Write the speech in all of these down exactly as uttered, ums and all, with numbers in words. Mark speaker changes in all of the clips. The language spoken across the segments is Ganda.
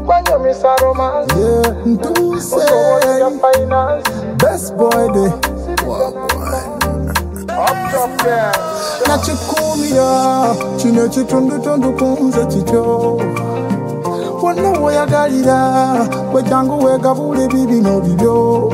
Speaker 1: Wanyo misa romance.
Speaker 2: Yeah, to say
Speaker 1: finance.
Speaker 2: best boy day.
Speaker 1: Up top there.
Speaker 2: Nachikumia chino chitundu tundu kunze chicho. Wana woyagalira kwe jangu wegabule bibi no bibyo.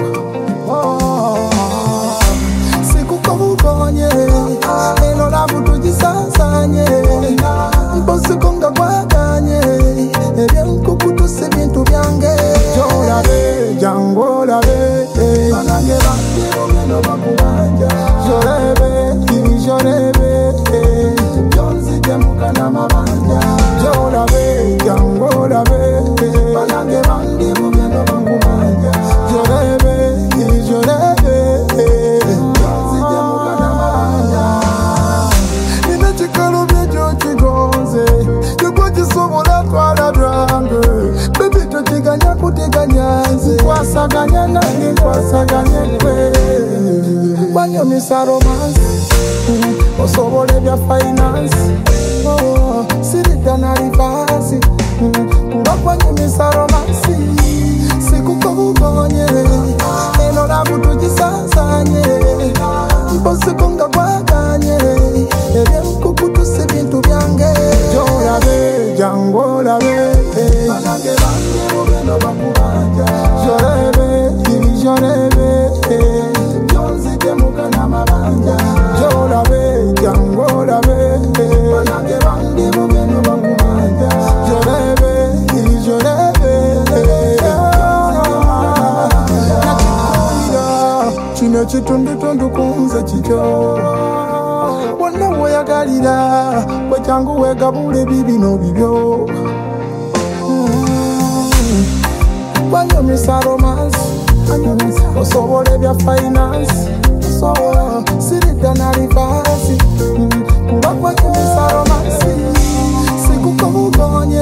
Speaker 2: Sikukukonye eno labu tujisansanye. Mposikonga kwaganye ebyenkukutu se bintu byange. Jolabe jango labe banange bange ogendo bakubanja. Jolebe jolebe jonzi jemuka na mabanja. Jolabe jango labe banange bange ogendo bakubanja. Jolebe jolebe jonzi jemuka na mabanja. Nina chikalo byejo chigonze yuko chisobola twala byange. Baby totiganya kutiganyanze kwasaganya nange kwasaganya kwe. Wanyo misa romance. Osobole bya finance. Oh, sirida na rivasi. Wanyo misa romance. Sikukukonye eno labu tujisansanye. Mposikonga kwaganye ebyenkukutu se bintu byange. Jolabe jango labe banange bange ogendo bakubanja. Jolebe jolebe jonzi jemuka na mabanja. Jolabe jango labe banange bange ogendo bakubanja. Jolebe jolebe chino chitundu tundu kunze chicho. Wana woyagalira kwe jangu wegabule bibi no bibyo. Wanyo misa romance. Osobole bya finance. So sirida na rivasi. Wanyo misa romance. Sikukukonye